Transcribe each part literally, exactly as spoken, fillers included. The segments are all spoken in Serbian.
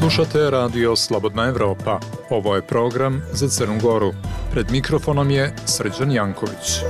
Slušate radio Slobodna Evropa. Ovo je program za Crnu Goru. Pred mikrofonom je Srđan Janković.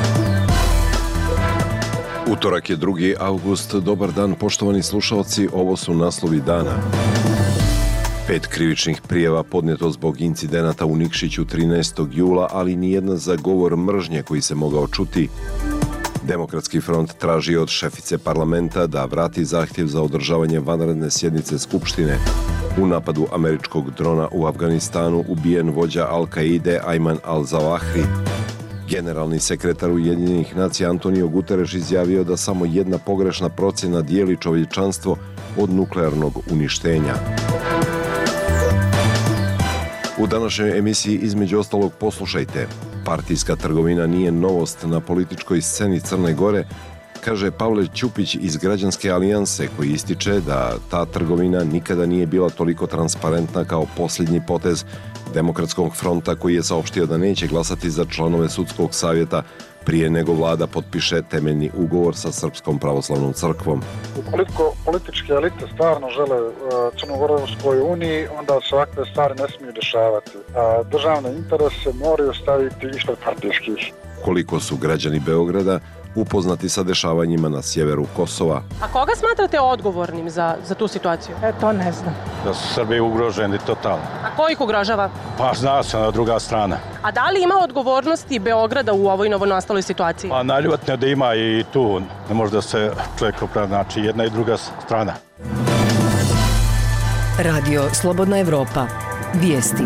Utorak je drugi avgust. Dobar dan, poštovani slušalci. Ovo su naslovi dana. Pet krivičnih prijava podnijeto zbog incidenata u Nikšiću trinaestog jula, ali nijedna za govor mržnje koji se mogao čuti. Demokratski front traži od šefice parlamenta da vrati zahtjev za održavanje vanredne sjednice Skupštine. U napadu američkog drona u Afganistanu ubijen vođa Al-Kaide Ayman al-Zawahri. Generalni sekretar Ujedinjenih nacija Antonio Guterres izjavio da samo jedna pogrešna procjena dijeli čovječanstvo od nuklearnog uništenja. U današnjoj emisiji između ostalog poslušajte: partijska trgovina nije novost na političkoj sceni Crne Gore, kaže Pavle Ćupić iz Građanske alijanse, koji ističe da ta trgovina nikada nije bila toliko transparentna kao posljednji potez Demokratskog fronta, koji je saopštio da neće glasati za članove sudskog savjeta prije nego vlada potpiše temeljni ugovor sa Srpskom pravoslavnom crkvom. Ukoliko političke elite stvarno žele Crnogorovskoj uniji, onda se ovakve stvari ne smiju dešavati. A državne interese moraju staviti ispred partijskih. Koliko su građani Beograda upoznati sa dešavanjima na sjeveru Kosova? A koga smatrate odgovornim za, za tu situaciju? E, to ne znam. Da su Srbi ugroženi totalno. A ko ih ugrožava? Pa zna se na druga strana. A da li ima odgovornosti Beograda u ovoj novonastaloj situaciji? Pa najljubatnije da ima i tu. Ne može da se čovjek opravi, znači jedna i druga strana. Radio Slobodna Evropa. Vijesti.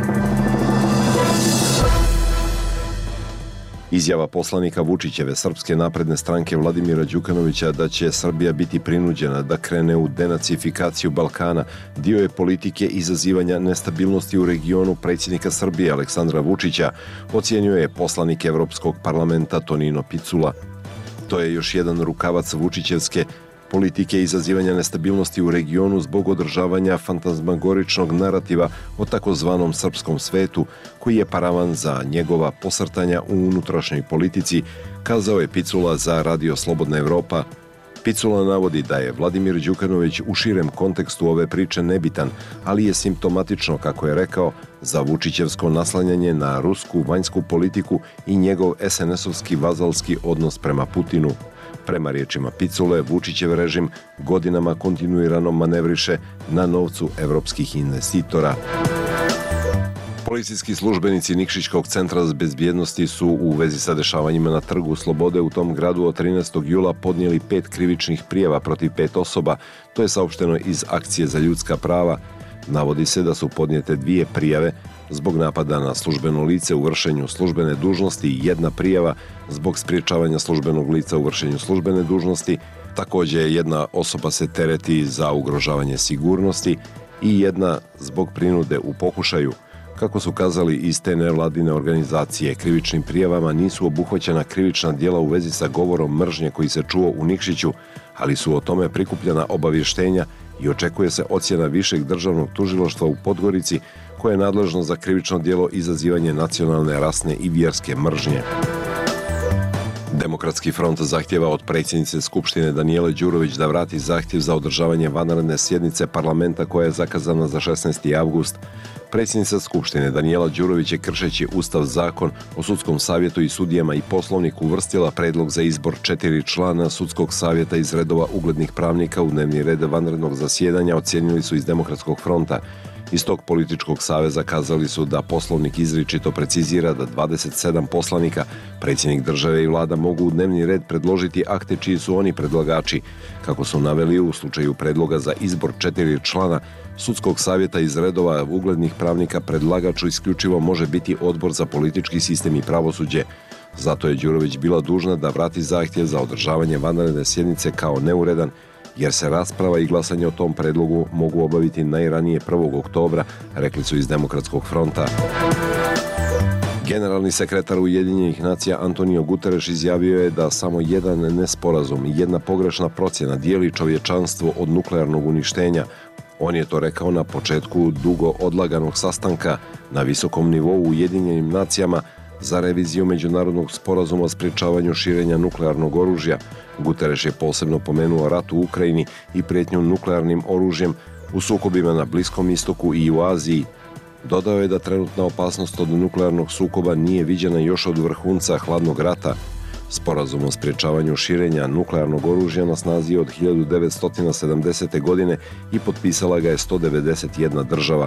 Izjava poslanika Vučićeve Srpske napredne stranke Vladimira Đukanovića da će Srbija biti prinuđena da krene u denacifikaciju Balkana dio je politike izazivanja nestabilnosti u regionu predsjednika Srbije Aleksandra Vučića, ocijenio je poslanik Evropskog parlamenta Tonino Picula. To je još jedan rukavac Vučićevske politike izazivanja nestabilnosti u regionu zbog održavanja fantazmagoričnog narativa o takozvanom srpskom svetu, koji je paravan za njegova posrtanja u unutrašnjoj politici, kazao je Picula za Radio Slobodna Evropa. Picula navodi da je Vladimir Đukanović u širem kontekstu ove priče nebitan, ali je simptomatično, kako je rekao, za Vučićevsko naslanjanje na rusku vanjsku politiku i njegov es en esovski vazalski odnos prema Putinu. Prema riječima Picule, Vučićev režim godinama kontinuirano manevriše na novcu evropskih investitora. Policijski službenici Nikšićkog centra za bezbjednosti su u vezi sa dešavanjima na Trgu Slobode u tom gradu od trinaestog jula podnijeli pet krivičnih prijava protiv pet osoba. To je saopšteno iz Akcije za ljudska prava. Navodi se da su podnijete dvije prijave zbog napada na službeno lice u vršenju službene dužnosti i jedna prijava zbog spriječavanja službenog lica u vršenju službene dužnosti. Također jedna osoba se tereti za ugrožavanje sigurnosti i jedna zbog prinude u pokušaju. Kako su kazali iz te nevladine organizacije, krivičnim prijavama nisu obuhvaćena krivična djela u vezi sa govorom mržnje koji se čuo u Nikšiću, ali su o tome prikupljena obavještenja i očekuje se ocjena Višeg državnog tužilaštva u Podgorici, koje je nadležno za krivično djelo izazivanje nacionalne, rasne i vjerske mržnje. Demokratski front zahtjeva od predsjednice Skupštine Danijele Đurović da vrati zahtjev za održavanje vanredne sjednice parlamenta koja je zakazana za šesnaesti avgust. Predsjednica Skupštine Danijela Đurović je, kršeći Ustav, Zakon o sudskom savjetu i sudijama i Poslovnik, uvrstila predlog za izbor četiri člana sudskog savjeta iz redova uglednih pravnika u dnevni red vanrednog zasjedanja, ocijenili su iz Demokratskog fronta. Iz tog političkog saveza kazali su da Poslovnik izričito precizira da dvadeset sedam poslanika, predsjednik države i vlada mogu u dnevni red predložiti akte čiji su oni predlagači. Kako su naveli, u slučaju predloga za izbor četiri člana sudskog savjeta iz redova uglednih pravnika, predlagaču isključivo može biti Odbor za politički sistem i pravosuđe. Zato je Đurović bila dužna da vrati zahtjev za održavanje vanredne sjednice kao neuredan, jer se rasprava i glasanje o tom predlogu mogu obaviti najranije prvog oktobra, rekli su iz Demokratskog fronta. Generalni sekretar Ujedinjenih nacija Antonio Guterres izjavio je da samo jedan nesporazum i jedna pogrešna procjena dijeli čovječanstvo od nuklearnog uništenja. On je to rekao na početku dugo odlaganog sastanka na visokom nivou u Ujedinjenim nacijama za reviziju međunarodnog sporazuma o sprječavanju širenja nuklearnog oružja. Guterres je posebno pomenuo rat u Ukrajini i prijetnju nuklearnim oružjem, u sukobima na Bliskom istoku i u Aziji. Dodao je da trenutna opasnost od nuklearnog sukoba nije viđena još od vrhunca hladnog rata. Sporazum o sprječavanju širenja nuklearnog oružja na snazi od hiljadu devetsto sedamdesete. godine i potpisala ga je sto devedeset jedna država.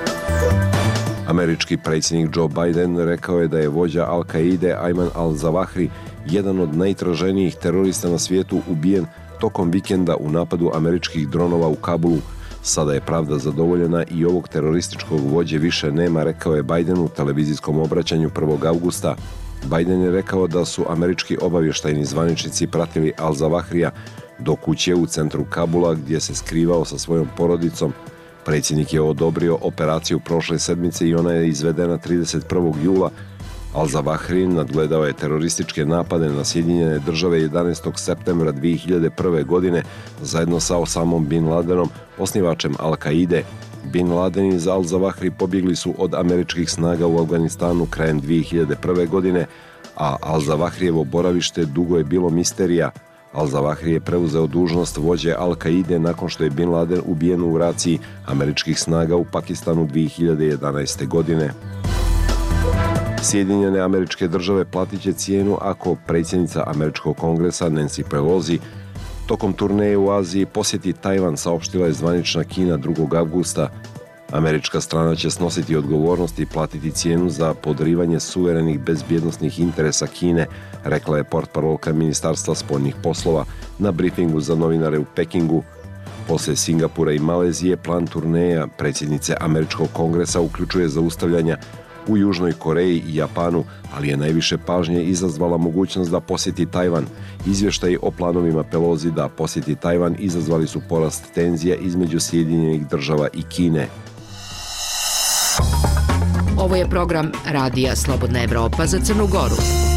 Američki predsjednik Joe Biden rekao je da je vođa Al-Kaide Ayman al-Zawahri, jedan od najtraženijih terorista na svijetu, ubijen tokom vikenda u napadu američkih dronova u Kabulu. Sada je pravda zadovoljena i ovog terorističkog vođe više nema, rekao je Biden u televizijskom obraćanju prvog avgusta. Biden je rekao da su američki obavještajni zvaničnici pratili al-Zawahrija do kuće u centru Kabula gdje se skrivao sa svojom porodicom. Predsjednik je odobrio operaciju prošle sedmice i ona je izvedena trideset prvog jula. Al-Zawahri nadgledao je terorističke napade na Sjedinjene države jedanaestog septembra dvije hiljade prve. godine zajedno sa Osamom bin Ladenom, osnivačem Al-Kaide. Bin Laden i Al-Zawahri pobjegli su od američkih snaga u Afganistanu krajem dvije hiljade prve. godine, a Al-Zawahrijevo boravište dugo je bilo misterija. Al-Zawahri je preuzeo dužnost vođe Al-Kaide nakon što je Bin Laden ubijen u raciji američkih snaga u Pakistanu dvije hiljade jedanaeste. godine. Sjedinjene Američke Države platit će cijenu ako predsjednica Američkog kongresa Nancy Pelosi tokom turneje u Aziji posjeti Tajvan, saopštila je zvanična Kina drugog avgusta. Američka strana će snositi odgovornost i platiti cijenu za podrivanje suverenih bezbjednosnih interesa Kine, rekla je portparolka Ministarstva spoljnih poslova na brifingu za novinare u Pekingu. Poslije Singapura i Malezije, plan turneja predsjednice Američkog kongresa uključuje zaustavljanja u Južnoj Koreji i Japanu, ali je najviše pažnje izazvala mogućnost da posjeti Tajvan. Izvještaji o planovima Pelosi da posjeti Tajvan izazvali su porast tenzija između Sjedinjenih država i Kine. Ovo je program Radija Slobodna Evropa za Crnu Goru.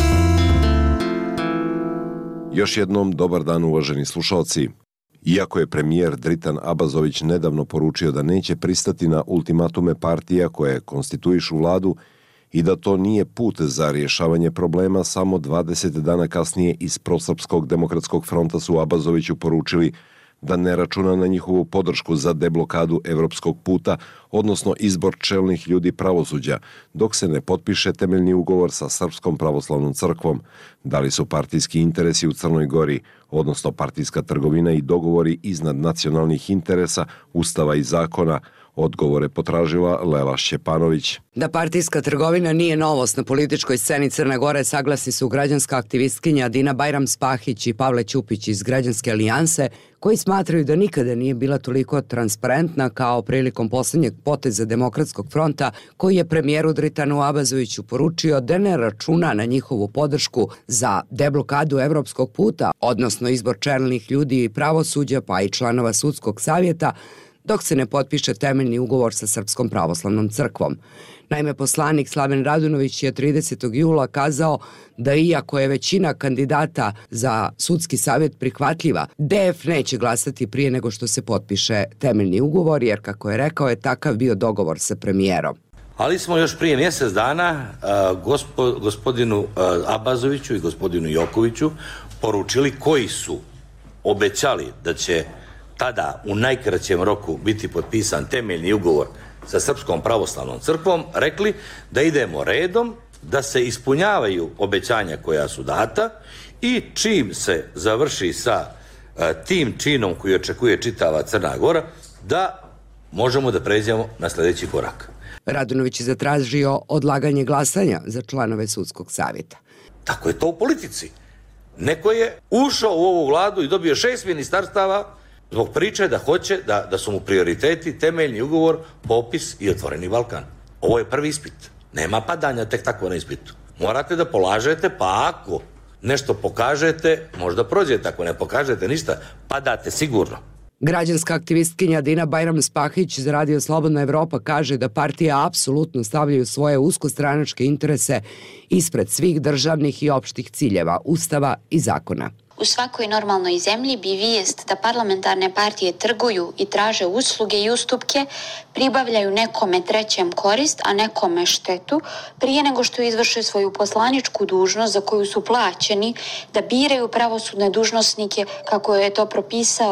Još jednom dobar dan, uvaženi slušalci. Iako je premijer Dritan Abazović nedavno poručio da neće pristati na ultimatume partija koje konstituišu vladu i da to nije put za rješavanje problema, samo dvadeset dana kasnije iz Prosrpskog demokratskog fronta su Abazoviću poručili da ne računa na njihovu podršku za deblokadu evropskog puta, odnosno izbor čelnih ljudi pravosuđa, dok se ne potpiše temeljni ugovor sa Srpskom pravoslavnom crkvom. Da li su partijski interesi u Crnoj Gori, odnosno partijska trgovina i dogovori iznad nacionalnih interesa, ustava i zakona? Odgovore potražila Lela Šćepanović. Da partijska trgovina nije novost na političkoj sceni Crne Gore, saglasni su građanska aktivistkinja Dina Bajram-Spahić i Pavle Ćupić iz Građanske alijanse, koji smatraju da nikada nije bila toliko transparentna kao prilikom posljednjeg poteza Demokratskog fronta, koji je premijeru Dritanu Abazoviću poručio da ne računa na njihovu podršku za deblokadu evropskog puta, odnosno izbor čelnih ljudi i pravosuđa, pa i članova sudskog savjeta, dok se ne potpiše temeljni ugovor sa Srpskom pravoslavnom crkvom. Naime, poslanik Slaven Radunović je tridesetog jula kazao da iako je većina kandidata za sudski savjet prihvatljiva, D F neće glasati prije nego što se potpiše temeljni ugovor, jer kako je rekao je takav bio dogovor sa premijerom. Ali smo još prije mjesec dana uh, gospo, gospodinu uh, Abazoviću i gospodinu Jokoviću poručili koji su obećali da će tada u najkraćem roku biti potpisan temeljni ugovor sa Srpskom pravoslavnom crkvom, rekli da idemo redom, da se ispunjavaju obećanja koja su data i čim se završi sa uh, tim činom koji očekuje čitava Crna Gora, da možemo da pređemo na sljedeći korak. Radunović je zatražio odlaganje glasanja za članove sudskog savjeta. Tako je to u politici. Neko je ušao u ovu vladu i dobio šest ministarstava zbog priče da hoće da, da su mu prioriteti temeljni ugovor, popis i otvoreni Balkan. Ovo je prvi ispit. Nema padanja tek tako na ispitu. Morate da polažete, pa ako nešto pokažete, možda prođete, ako ne pokažete ništa, padate sigurno. Građanska aktivistkinja Dina Bajram-Spahić za Radio Slobodna Evropa kaže da partije apsolutno stavljaju svoje uskostranačke interese ispred svih državnih i opštih ciljeva, ustava i zakona. U svakoj normalnoj zemlji bi vijest da parlamentarne partije trguju i traže usluge i ustupke, pribavljaju nekome trećem korist, a nekome štetu, prije nego što izvrše svoju poslaničku dužnost za koju su plaćeni da biraju pravosudne dužnosnike kako je to propisao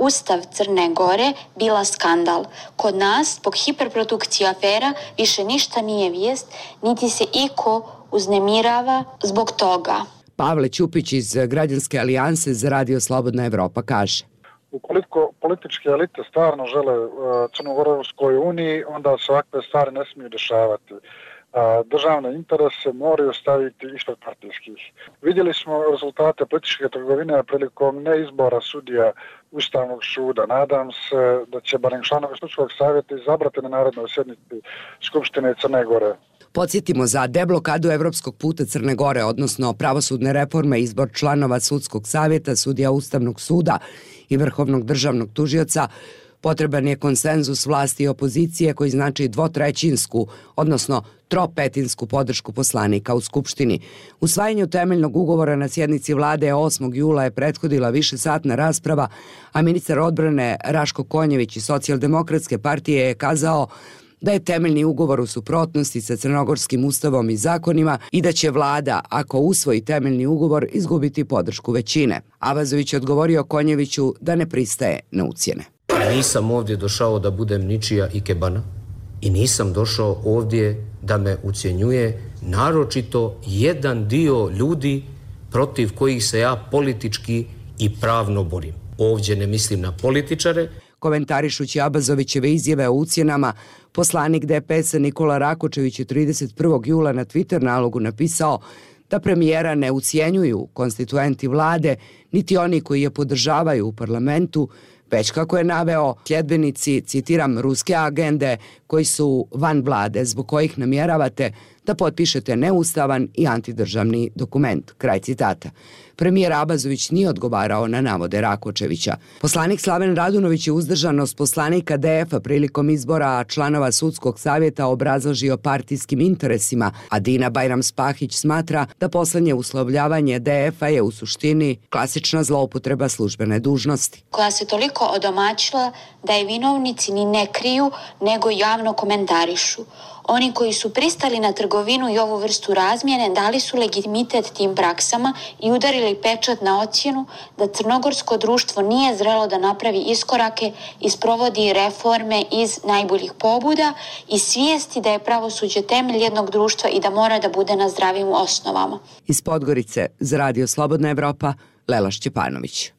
Ustav Crne Gore bila skandal. Kod nas, zbog hiperprodukcije afera, više ništa nije vijest, niti se iko uznemirava zbog toga. Pavle Ćupić iz Građanske alijanse za Radio Slobodna Evropa kaže: Ukoliko političke elite stvarno žele Crnogorovskoj uniji, onda se ovakve stvari ne smiju dešavati. Državne interese moraju staviti ispred partijskih. Vidjeli smo rezultate političke trgovine prilikom neizbora sudija Ustavnog suda. Nadam se da će barem članovi Sudskog savjeta izabrati na narednoj sjednici Skupštine Crne Gore. Podsjetimo, za deblokadu evropskog puta Crne Gore, odnosno pravosudne reforme, izbor članova Sudskog savjeta, sudija Ustavnog suda i Vrhovnog državnog tužioca, potreban je konsenzus vlasti i opozicije koji znači dvotrećinsku, odnosno tropetinsku podršku poslanika u Skupštini. Usvajanju temeljnog ugovora na sjednici vlade osmog jula je prethodila višesatna rasprava, a ministar odbrane Raško Konjević iz Socijaldemokratske partije je kazao da je temeljni ugovor u suprotnosti sa crnogorskim ustavom i zakonima i da će vlada, ako usvoji temeljni ugovor, izgubiti podršku većine. Abazović je odgovorio Konjeviću da ne pristaje na ucjene. Nisam ovdje došao da budem ničija ikebana i nisam došao ovdje da me ucjenjuje naročito jedan dio ljudi protiv kojih se ja politički i pravno borim. Ovdje ne mislim na političare. Komentarišući Abazovićeve izjave o ucjenama, poslanik D P S-a Nikola Rakočević je trideset prvog jula na Twitter nalogu napisao da premijera ne ucjenjuju konstituenti vlade, niti oni koji je podržavaju u parlamentu, već kako je naveo sljedbenici, citiram, ruske agende koji su van vlade, zbog kojih namjeravate da potpišete neustavan i antidržavni dokument. Kraj citata. Premijer Abazović nije odgovarao na navode Rakočevića. Poslanik Slaven Radunović je uzdržanost poslanika D F-a prilikom izbora članova Sudskog savjeta obrazložio partijskim interesima, a Dina Bajram-Spahić smatra da poslednje uslovljavanje D F-a je u suštini klasična zloupotreba službene dužnosti. Koja se toliko odomaćila da je vinovnici ni ne kriju, nego javno komentarišu. Oni koji su pristali na trgovinu i ovu vrstu razmjene dali su legitimitet tim praksama i udarili pečat na ocjenu da crnogorsko društvo nije zrelo da napravi iskorake i sprovodi reforme iz najboljih pobuda i svijesti da je pravosuđe temelj jednog društva i da mora da bude na zdravim osnovama. Iz Podgorice za Radio Slobodna Evropa, Lela Šćepanović.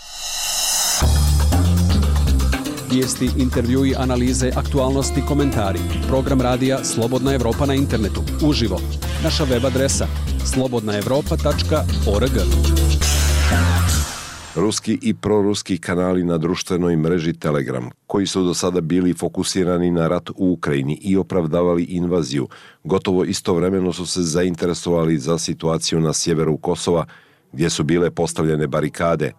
Vijesti, intervjui, analize, aktualnosti, komentari. Program radija Slobodna Evropa na internetu. Uživo. Naša web adresa slobodna evropa tačka org. Ruski i proruski kanali na društvenoj mreži Telegram, koji su do sada bili fokusirani na rat u Ukrajini i opravdavali invaziju, gotovo istovremeno su se zainteresovali za situaciju na sjeveru Kosova, gdje su bile postavljene barikade.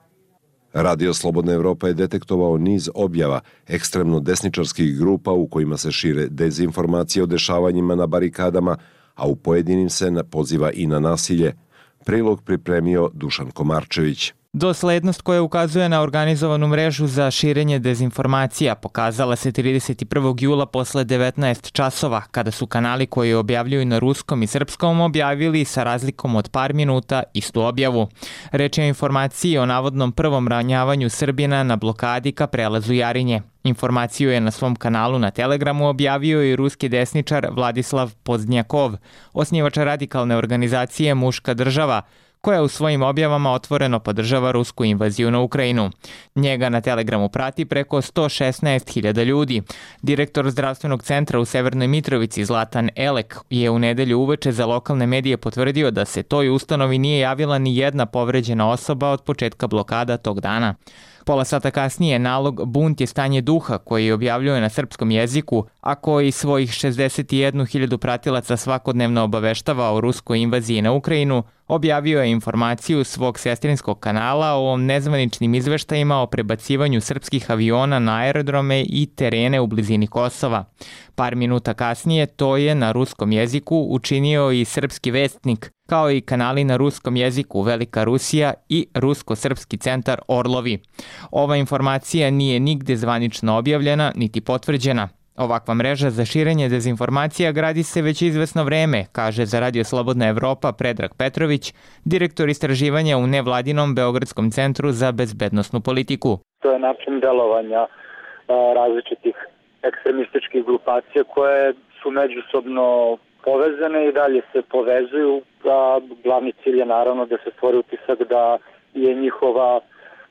Radio Slobodna Evropa je detektovao niz objava ekstremno desničarskih grupa u kojima se šire dezinformacije o dešavanjima na barikadama, a u pojedinim se poziva i na nasilje. Prilog pripremio Dušan Komarčević. Doslednost koja ukazuje na organizovanu mrežu za širenje dezinformacija pokazala se trideset prvog jula posle devetnaest časova, kada su kanali koji objavljuju na ruskom i srpskom objavili sa razlikom od par minuta istu objavu. Reč je o informaciji o navodnom prvom ranjavanju Srbina na blokadi ka prelazu Jarinje. Informaciju je na svom kanalu na Telegramu objavio i ruski desničar Vladislav Pozdnjakov, osnivač radikalne organizacije Muška država, koja u svojim objavama otvoreno podržava rusku invaziju na Ukrajinu. Njega na Telegramu prati preko sto šesnaest hiljada ljudi. Direktor zdravstvenog centra u Severnoj Mitrovici Zlatan Elek je u nedelju uveče za lokalne medije potvrdio da se toj ustanovi nije javila ni jedna povređena osoba od početka blokada tog dana. Pola sata kasnije nalog Bunt je stanje duha, koji objavljuje na srpskom jeziku, a koji svojih šezdeset jednu hiljadu pratilaca svakodnevno obaveštava o ruskoj invaziji na Ukrajinu, objavio je informaciju svog sestrinskog kanala o nezvaničnim izveštajima o prebacivanju srpskih aviona na aerodrome i terene u blizini Kosova. Par minuta kasnije to je na ruskom jeziku učinio i Srpski vestnik, kao i kanali na ruskom jeziku Velika Rusija i Rusko-srpski centar Orlovi. Ova informacija nije nigde zvanično objavljena niti potvrđena. Ovakva mreža za širenje dezinformacija gradi se već izvesno vreme, kaže za Radio Slobodna Evropa Predrag Petrović, direktor istraživanja u nevladinom Beogradskom centru za bezbednosnu politiku. To je način delovanja različitih ekstremističkih grupacija koje su međusobno povezane i dalje se povezuju, a glavni cilj je naravno da se stvori utisak da je njihova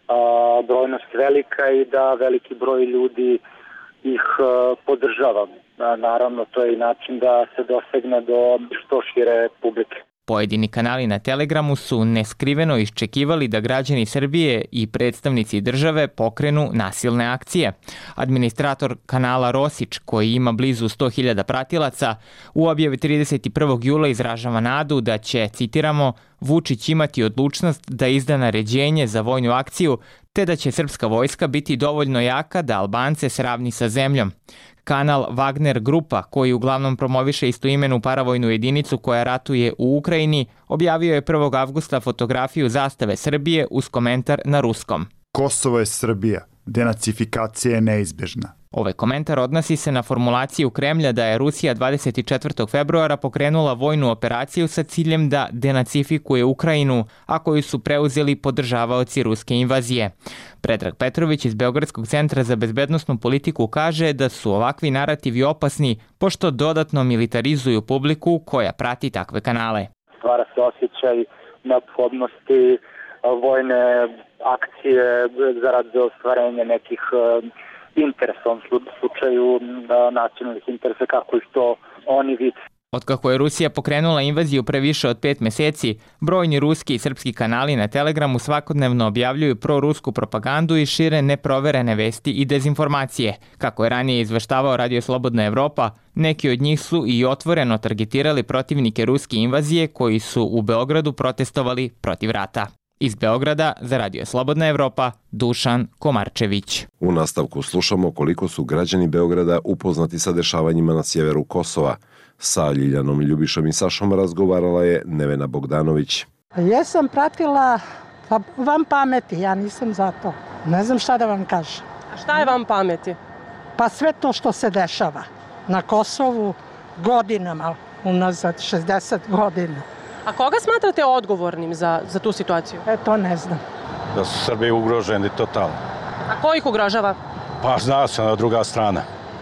a, brojnost velika i da veliki broj ljudi ih a, podržava. A, naravno, to je i način da se dosegne do što šire publike. Pojedini kanali na Telegramu su neskriveno iščekivali da građani Srbije i predstavnici države pokrenu nasilne akcije. Administrator kanala Rosić, koji ima blizu sto hiljada pratilaca, u objavi trideset prvog jula izražava nadu da će, citiramo, Vučić imati odlučnost da izda naređenje za vojnu akciju, te da će srpska vojska biti dovoljno jaka da Albance sravni sa zemljom. Kanal Wagner Grupa, koji uglavnom promoviše istoimenu paravojnu jedinicu koja ratuje u Ukrajini, objavio je prvog avgusta fotografiju zastave Srbije uz komentar na ruskom. Kosovo je Srbija, denacifikacija je neizbežna. Ovaj komentar odnosi se na formulaciju Kremlja da je Rusija dvadeset četvrtog februara pokrenula vojnu operaciju sa ciljem da denacifikuje Ukrajinu, a koju su preuzeli podržavaoci ruske invazije. Predrag Petrović iz Beogradskog centra za bezbednosnu politiku kaže da su ovakvi narativi opasni pošto dodatno militarizuju publiku koja prati takve kanale. Stvara se osjećaj neophodnosti vojne akcije zarad ostvarenja nekih interesa, u ovom slučaju nacionalnih interesa, kako ih to oni vide. Otkako je Rusija pokrenula invaziju pre više od pet meseci, brojni ruski i srpski kanali na Telegramu svakodnevno objavljuju prorusku propagandu i šire neproverene vesti i dezinformacije. Kako je ranije izveštavao Radio Slobodna Evropa, neki od njih su i otvoreno targetirali protivnike ruske invazije koji su u Beogradu protestovali protiv rata. Iz Beograda za Radio Slobodna Evropa, Dušan Komarčević. U nastavku slušamo koliko su građani Beograda upoznati sa dešavanjima na sjeveru Kosova. Sa Ljiljanom Ljubišom i Sašom razgovarala je Nevena Bogdanović. Jesam pratila, pa vam pameti, ja nisam za to. Ne znam šta da vam kažem. A šta je vam pameti? Pa sve to što se dešava na Kosovu godinama, unazad šezdeset godina. A koga smatrate odgovornim za, za tu situaciju? E, to ne znam. Da su Srbi ugroženi totalno. A ko ih ugrožava? Pa zna se na druga strana.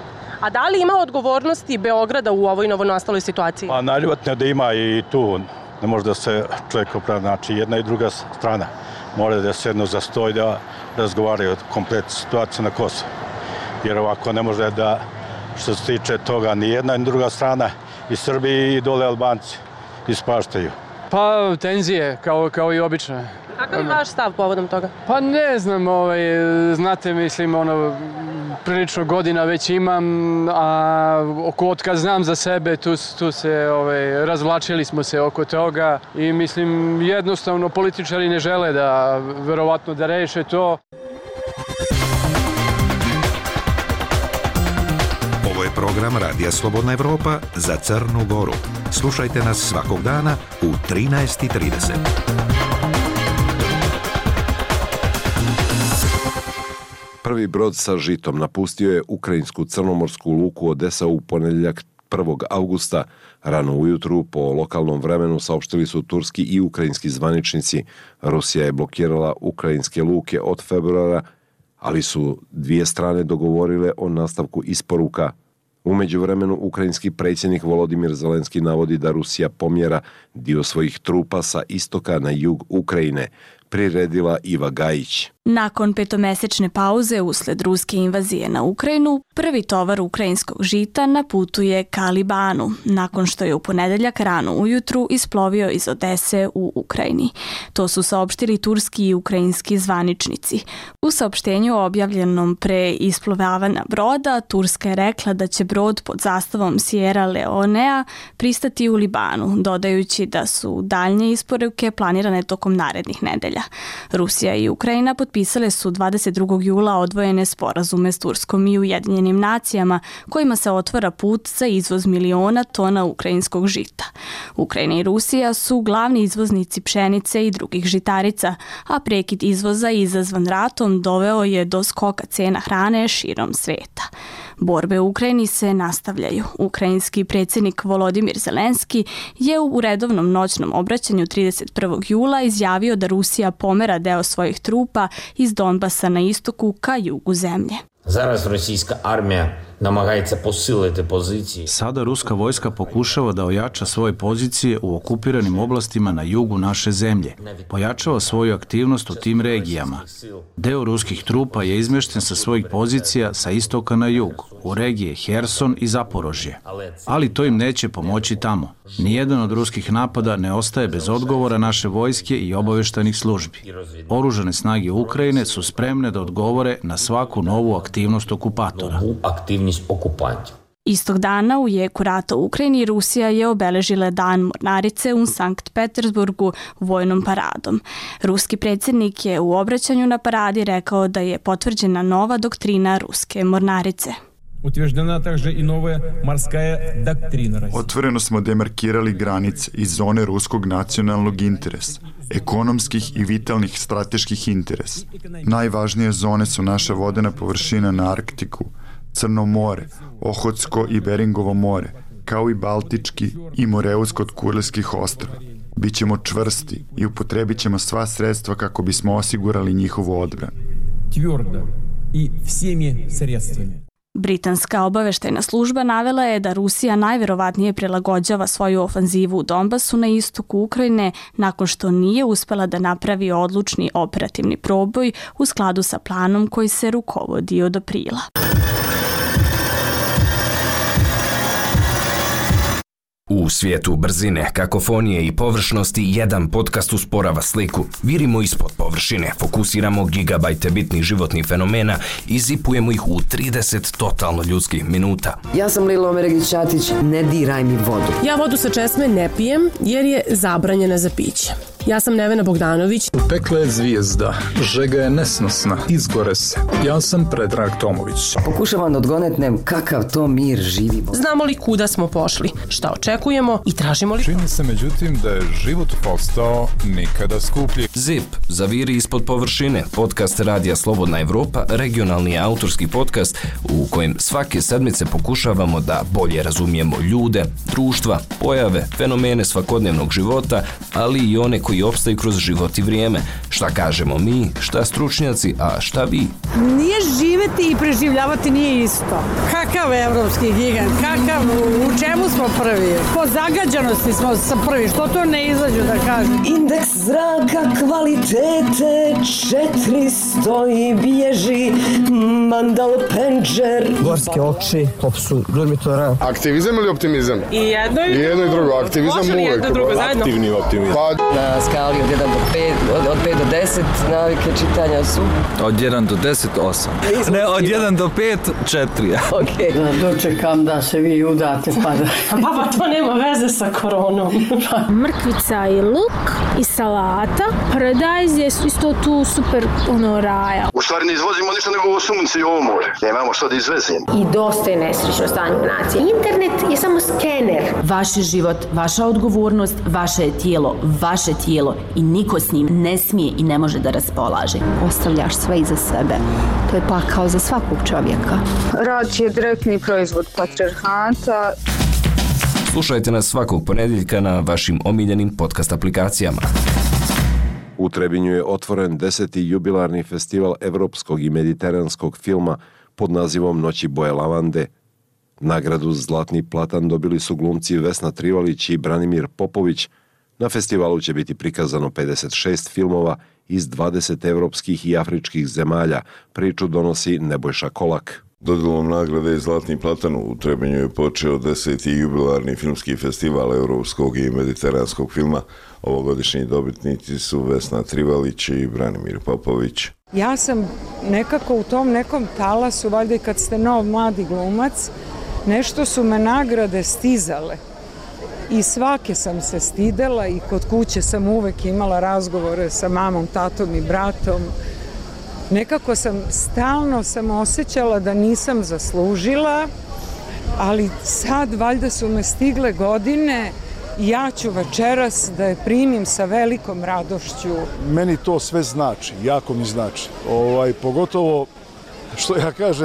A da li ima odgovornosti Beograda u ovoj novonastaloj situaciji? Pa najljubatnije da ima i tu. Ne može da se čovjek opravi, znači jedna i druga strana. Mora da se jedno zastoji da razgovaraju o komplet situaciju na Kosovu. Jer ovako ne može da, što se tiče toga, ni jedna ni druga strana, i Srbi i dole Albanci ispaštaju. Pa tenzije, kao, kao i obično. Kakav je vaš stav povodom toga? Pa ne znam, ovaj, znate, mislim, ono, prilično godina već imam, a oko otkad znam za sebe, tu, tu se, ovaj, razvlačili smo se oko toga i mislim, jednostavno političari ne žele da, verovatno, da reše to. Ovo je program Radija Slobodna Evropa za Crnu Goru. Slušajte nas svakog dana u trinaest i trideset. Prvi brod sa žitom napustio je ukrajinsku crnomorsku luku Odesa u ponedeljak prvog avgusta. Rano ujutru, po lokalnom vremenu, saopštili su turski i ukrajinski zvaničnici. Rusija je blokirala ukrajinske luke od februara, ali su dvije strane dogovorile o nastavku isporuka. U međuvremenu, ukrajinski predsjednik Volodimir Zelenski navodi da Rusija pomjera dio svojih trupa sa istoka na jug Ukrajine, priredila Iva Gajić. Nakon petomesečne pauze usled ruske invazije na Ukrajinu, prvi tovar ukrajinskog žita na putu je ka Libanu, nakon što je u ponedeljak rano ujutru isplovio iz Odese u Ukrajini. To su saopštili turski i ukrajinski zvaničnici. U saopštenju objavljenom pre isplovavanja broda, Turska je rekla da će brod pod zastavom Sierra Leonea pristati u Libanu, dodajući da su daljnje isporuke planirane tokom narednih nedelja. Rusija i Ukrajina potpisale su dvadeset drugog jula odvojene sporazume s Turskom i Ujedinjenim nacijama, kojima se otvara put za izvoz miliona tona ukrajinskog žita. Ukrajina i Rusija su glavni izvoznici pšenice i drugih žitarica, a prekid izvoza izazvan ratom doveo je do skoka cena hrane širom sveta. Borbe u Ukrajini se nastavljaju. Ukrajinski predsjednik Volodimir Zelenski je u redovnom noćnom obraćanju trideset prvog jula izjavio da Rusija pomera deo svojih trupa iz Donbasa na istoku ka jugu zemlje. Зараз російська армія намагається посилити позиції. Sada ruska vojska pokušava da ojača svoje pozicije u okupiranim oblastima na jugu naše zemlje. Pojačava svoju aktivnost u tim regijama. Deo ruskih trupa je izmješten sa svojih pozicija sa istoka na jug, u regije Herson i Zaporožje. Ali to im neće pomoći tamo. Nijedan od ruskih napada ne ostaje bez odgovora naše vojske i obavještajnih službi. Oružane snage Ukrajine su spremne da odgovore na svaku novu aktivnost okupatora. Istog dana u jeku rata u Ukrajini Rusija je obeležila Dan mornarice u Sankt Petersburgu vojnom paradom. Ruski predsjednik je u obraćanju na paradi rekao da je potvrđena nova doktrina ruske mornarice. Утверждена также и новая морская доктрина России. Otvoreno smo demarkirali granice i zone ruskog nacionalnog interesa, ekonomskih i vitalnih strateških interesa. Najvažnije zone su naša vodena površina na Arktiku, Crno more, Ohotsko i Beringovo more, kao i Baltički i Moreus kod Kurilskih ostrava. Bićemo čvrsti i upotrebit ćemo sva sredstva kako bismo osigurali njihovu odbranu. Tvrdo i всеми средствами. Britanska obaveštajna služba navela je da Rusija najverovatnije prilagođava svoju ofanzivu u Donbasu na istoku Ukrajine nakon što nije uspela da napravi odlučni operativni proboj u skladu sa planom koji se rukovodi od aprila. U svijetu brzine, kakofonije i površnosti jedan podcast usporava sliku. Virimo ispod površine, fokusiramo gigabajte bitnih životnih fenomena i zipujemo ih u trideset totalno ljudskih minuta. Ja sam Lilo Omeregić-Ćatić, ne diraj mi vodu. Ja vodu sa česme ne pijem jer je zabranjena za piće. Ja sam Nevena Bogdanović. Pekla je zvijezda, žega je nesnosna, izgore se. Ja sam Predrag Tomović. Pokušavam da odgonetnem kakav to mir živimo. Znamo li kuda smo pošli, šta očekujemo i tražimo li... Čini se međutim da je život postao nikada skuplji. Zip, zaviri ispod površine, podcast Radija Slobodna Evropa, regionalni autorski podcast u kojem svake sedmice pokušavamo da bolje razumijemo ljude, društva, pojave, fenomene svakodnevnog života, ali i one koji i opstaju kroz život i vrijeme. Šta kažemo mi, šta stručnjaci, a šta vi? Nije živeti i preživljavati nije isto. Kakav evropski gigant, kakav, u čemu smo prvi? Po zagađanosti smo sa prvi, što to ne izađu da kažem? Indeks zraka kvalitete četiristo i bježi Mandal Penđer. Gorske oči, popsu dormitora. Aktivizam ili optimizam? I jedno i, I jedno i drugo. Aktivizam može li jedno drugo zajedno? Aktivni optimizam. Pa... Na skali od jedan do pet, od, od pet do deset, navike čitanja su? Od jedan do deset, osam. Ne, od jedan do pet, četiri. Okej. Okay. Da dočekam da se vi udate pa da... Baba, to nema veze sa koronom. Mrkvica i luk i salata. Paradajz je isto tu super ono raja. U stvari ne izvozimo ništa nego ovo sunce i ovo more. Nemamo što da izvezimo. I dosta je nesrećno stanje nacije. Internet je samo skener. Vaš život, vaša odgovornost, vaše je tijelo, vaše tijelo i niko s njim ne smije i ne može da raspolaže. Ostavljaš sve iza sebe. To je pakao za svakog čovjeka. Rad je direktni proizvod patrijarhata. Slušajte nas svakog ponedjeljka na vašim omiljenim podcast aplikacijama. U Trebinju je otvoren deseti jubilarni festival evropskog i mediteranskog filma pod nazivom Noći boje lavande. Nagradu Zlatni platan dobili su glumci Vesna Trivalić i Branimir Popović. Na festivalu će biti prikazano pedeset šest filmova iz dvadeset evropskih i afričkih zemalja. Priču donosi Nebojša Kolak. Dodjelom nagrade Zlatni platan u Trebinju je počeo deseti jubilarni filmski festival evropskog i mediteranskog filma. Ovogodišnji dobitnici su Vesna Trivalić i Branimir Popović. Ja sam nekako u tom nekom talasu, valjda i kad ste nov mladi glumac, nešto su me nagrade stizale. I svake sam se stidela i kod kuće sam uvek imala razgovore sa mamom, tatom i bratom. Nekako sam stalno sam osjećala da nisam zaslužila, ali sad valjda su me stigle godine i ja ću večeras da je primim sa velikom radošću. Meni to sve znači, jako mi znači. Ovaj, pogotovo, što ja kažem,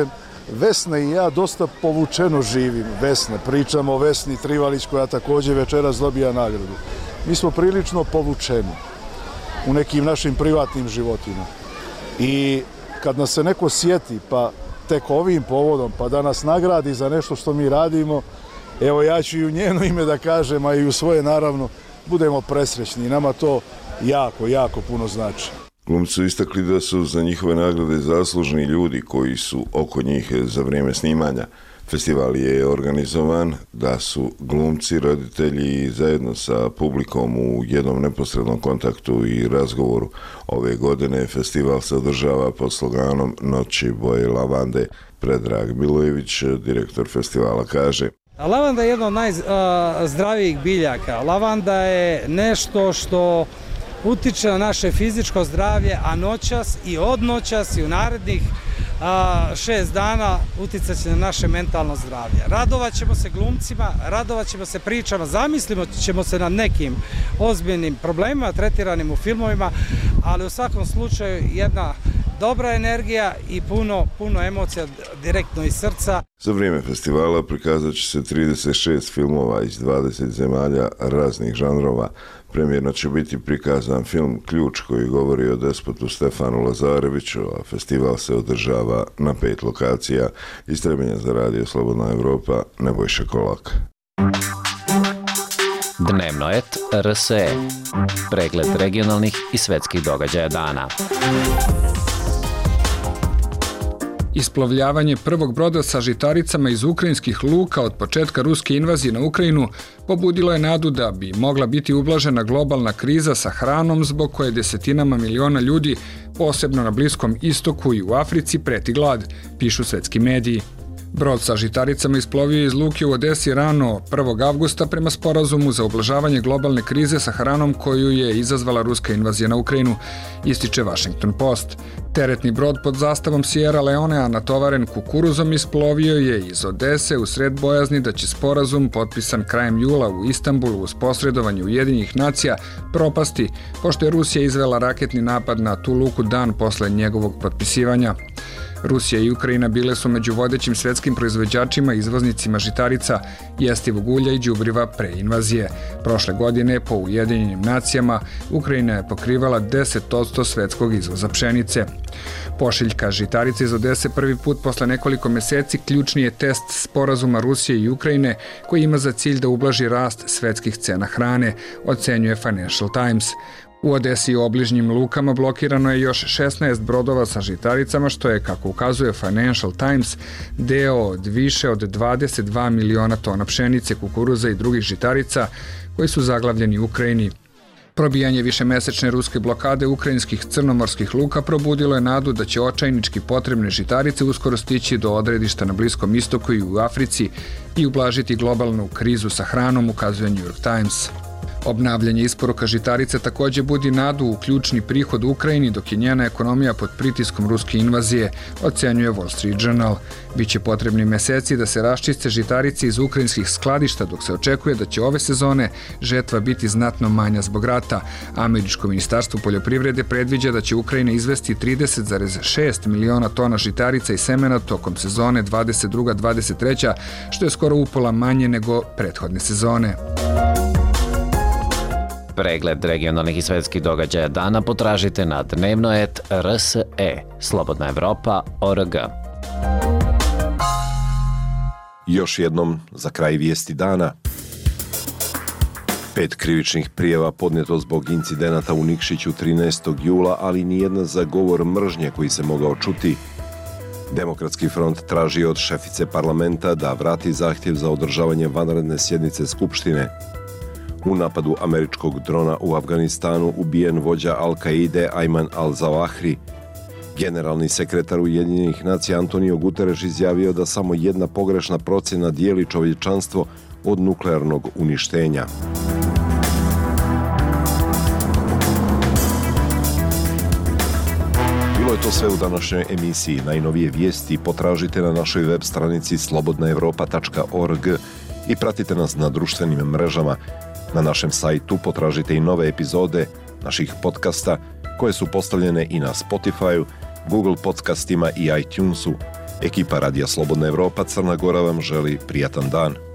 Vesna i ja dosta povučeno živim. Vesna, pričamo o Vesni Trivalić koja također večeras dobija nagradu. Mi smo prilično povučeni u nekim našim privatnim životima. I kad nas se neko sjeti, pa tek ovim povodom, pa da nas nagradi za nešto što mi radimo, evo ja ću i u njeno ime da kažem, a i u svoje naravno, budemo presrećni. Nama to jako, jako puno znači. Glumci su istakli da su za njihove nagrade zaslužni ljudi koji su oko njih za vrijeme snimanja. Festival je organizovan da su glumci, roditelji zajedno sa publikom u jednom neposrednom kontaktu i razgovoru. Ove godine festival se održava pod sloganom Noći boje lavande. Predrag Milojević, direktor festivala, kaže: Lavanda je jedna od najzdravijih biljaka. Lavanda je nešto što utiče na naše fizičko zdravlje, a noćas i od noćas i u narednih a, šest dana uticat će na naše mentalno zdravlje. Radovat ćemo se glumcima, radovat ćemo se pričama, zamislimo ćemo se nad nekim ozbiljnim problemima tretiranim u filmovima, ali u svakom slučaju jedna dobra energija i puno, puno emocija direktno iz srca. Za vrijeme festivala prikazat će se trideset šest filmova iz dvadeset zemalja raznih žanrova. Premijerno će biti prikazan film Ključ koji govori o despotu Stefanu Lazareviću, a festival se održava na pet lokacija. Iz Trebinja za Radio Slobodna Evropa, Nebojša Kolak. Dnevno et R S E. Pregled regionalnih i svetskih događaja dana. Isplovljavanje prvog broda sa žitaricama iz ukrajinskih luka od početka ruske invazije na Ukrajinu pobudilo je nadu da bi mogla biti ublažena globalna kriza sa hranom zbog koje desetinama miliona ljudi, posebno na Bliskom istoku i u Africi, preti glad, pišu svetski mediji. Brod sa žitaricama isplovio je iz luke u Odesi rano prvog avgusta prema sporazumu za ublažavanje globalne krize sa hranom koju je izazvala ruska invazija na Ukrajinu, ističe Washington Post. Teretni brod pod zastavom Sierra Leonea natovaren kukuruzom isplovio je iz Odese u sred bojazni da će sporazum potpisan krajem jula u Istanbulu uz posredovanje Ujedinjenih nacija propasti, pošto je Rusija izvela raketni napad na tu luku dan posle njegovog potpisivanja. Rusija i Ukrajina bile su među vodećim svetskim proizvođačima i izvoznicima žitarica, jestivog ulja i đubriva pre invazije. Prošle godine, po Ujedinjenim nacijama, Ukrajina je pokrivala deset posto svetskog izvoza pšenice. Pošiljka žitarice iz Odese prvi put posle nekoliko meseci ključni je test sporazuma Rusije i Ukrajine koji ima za cilj da ublaži rast svetskih cena hrane, ocenjuje Financial Times. U Odesi i obližnjim lukama blokirano je još šesnaest brodova sa žitaricama, što je, kako ukazuje Financial Times, deo od više od dvadeset dva miliona tona pšenice, kukuruza i drugih žitarica koji su zaglavljeni u Ukrajini. Probijanje višemesečne ruske blokade ukrajinskih crnomorskih luka probudilo je nadu da će očajnički potrebne žitarice uskoro stići do odredišta na Bliskom istoku i u Africi i ublažiti globalnu krizu sa hranom, ukazuje New York Times. Obnavljanje isporuka žitarice također budi nadu u ključni prihod Ukrajini dok je njena ekonomija pod pritiskom ruske invazije, ocenjuje Wall Street Journal. Biće potrebni meseci da se raščiste žitarice iz ukrajinskih skladišta dok se očekuje da će ove sezone žetva biti znatno manja zbog rata. Američko ministarstvo poljoprivrede predviđa da će Ukrajina izvesti trideset zarez šest miliona tona žitarica i semena tokom sezone dvadeset druga dvadeset treća, što je skoro upola manje nego prethodne sezone. Pregled regionalnih i svetskih događaja dana potražite na dnevno et R S E, Slobodna Evropa, O R G. Još jednom za kraj vijesti dana. Pet krivičnih prijava podneto zbog incidenata u Nikšiću trinaestog jula, ali nijedna za govor mržnje koji se mogao čuti. Demokratski front traži od šefice parlamenta da vrati zahtjev za održavanje vanredne sjednice Skupštine. U napadu američkog drona u Afganistanu ubijen vođa Al-Kaide Ayman al-Zawahri. Generalni sekretar Ujedinjenih nacija Antonio Guterres izjavio da samo jedna pogrešna procjena dijeli čovječanstvo od nuklearnog uništenja. Bilo je to sve u današnjoj emisiji. Najnovije vijesti potražite na našoj web stranici slobodna evropa tačka org i pratite nas na društvenim mrežama. Na našem sajtu potražite i nove epizode naših podcasta koje su postavljene i na Spotify, Google podcastima i iTunesu. Ekipa Radija Slobodna Evropa Crna Gora vam želi prijatan dan.